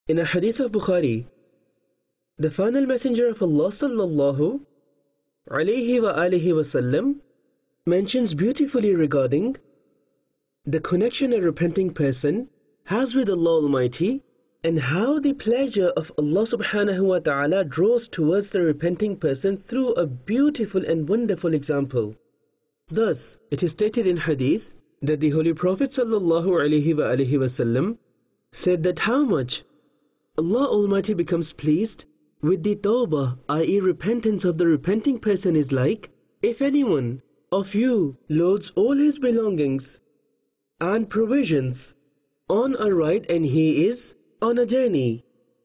In a hadith of Bukhari, the final messenger of Allah sallallahu alayhi wa alihi wasallam mentions beautifully regarding the connection a repenting person has with Allah Almighty and how the pleasure of Allah subhanahu wa ta'ala draws towards the repenting person through a beautiful and wonderful example. Thus, it is stated in hadith that the Holy Prophet sallallahu alayhi wa alihi wasallam said that how much Allah Almighty becomes pleased with the tawbah, i.e. repentance of the repenting person, is like if anyone of you loads all his belongings and provisions on a ride and he is on a journey.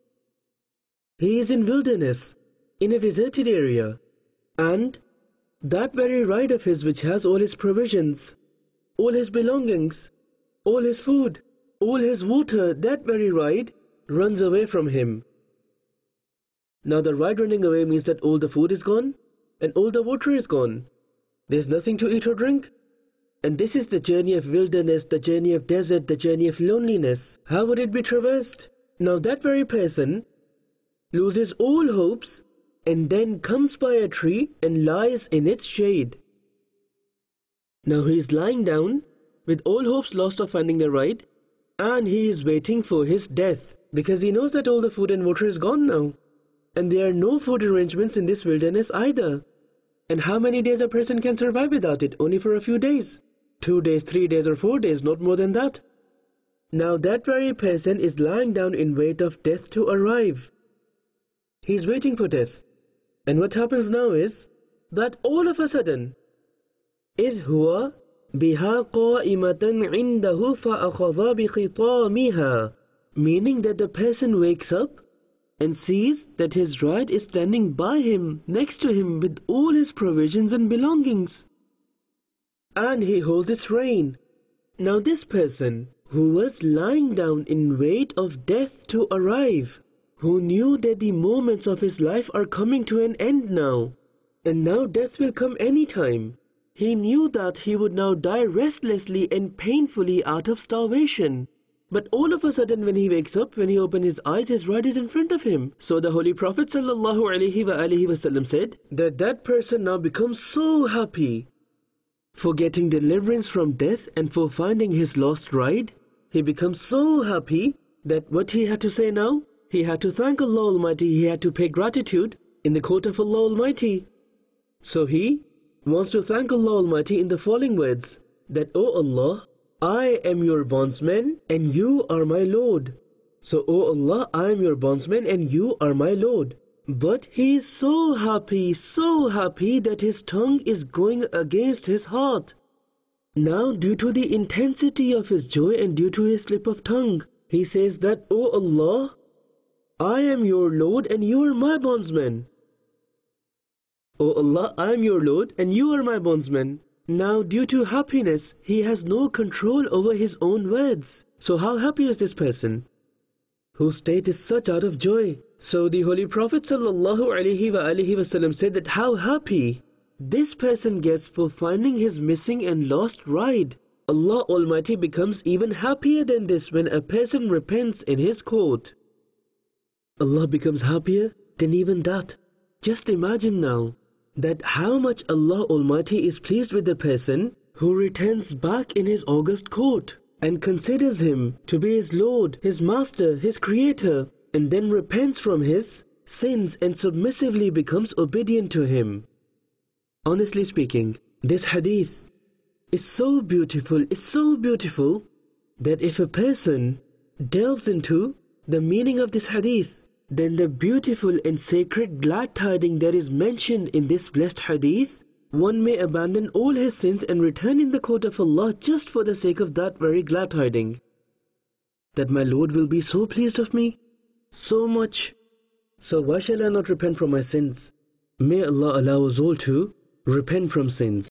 He is in wilderness, in a deserted area, and that very ride of his which has all his provisions, all his belongings, all his food, all his water, that very ride runs away from him. Now the ride running away means that all the food is gone and all the water is gone. There's nothing to eat or drink. And this is the journey of wilderness, the journey of desert, the journey of loneliness. How would it be traversed? Now that very person loses all hopes and then comes by a tree and lies in its shade. Now he is lying down with all hopes lost of finding the ride, and he is waiting for his death because he knows that all the food and water is gone now. And there are no food arrangements in this wilderness either. And how many days a person can survive without it? Only for a few days. 2 days, 3 days or 4 days, not more than that. Now that very person is lying down in wait of death to arrive. He is waiting for death. And what happens now is that all of a sudden, إِذْ هُوَ بِهَا قَائِمَةً عِنْدَهُ فَأَخَذَ بِخِطَامِهَا, meaning that the person wakes up and sees that his ride is standing by him, next to him with all his provisions and belongings. And he holds its rein. Now this person, who was lying down in wait of death to arrive, who knew that the moments of his life are coming to an end now, and now death will come any time, he knew that he would now die restlessly and painfully out of starvation. But all of a sudden when he wakes up, when he opens his eyes, his ride is in front of him. So the Holy Prophet sallallahu alaihi wasallam said that that person now becomes so happy for getting deliverance from death and for finding his lost ride. He becomes so happy that what he had to say now? He had to thank Allah Almighty, he had to pay gratitude in the court of Allah Almighty. So he wants to thank Allah Almighty in the following words, that, O Allah, I am your bondsman and you are my Lord. So, O Allah, I am your bondsman and you are my Lord. But he is so happy that his tongue is going against his heart. Now, due to the intensity of his joy and due to his slip of tongue, he says that, O Allah, I am your Lord and you are my bondsman. O Allah, I am your Lord and you are my bondsman. Now, due to happiness, he has no control over his own words. So how happy is this person, whose state is such out of joy? So the Holy Prophet sallallahu alaihi wasallam said that how happy this person gets for finding his missing and lost ride. Allah Almighty becomes even happier than this when a person repents in his court. Allah becomes happier than even that. Just imagine now that how much Allah Almighty is pleased with the person who returns back in his august court and considers him to be his Lord, his Master, his Creator, and then repents from his sins and submissively becomes obedient to him. Honestly speaking, this hadith is so beautiful, that if a person delves into the meaning of this hadith, then the beautiful and sacred glad tidings that is mentioned in this blessed hadith, one may abandon all his sins and return in the court of Allah just for the sake of that very glad tiding, that my Lord will be so pleased of me, so much. So why shall I not repent from my sins? May Allah allow us all to repent from sins.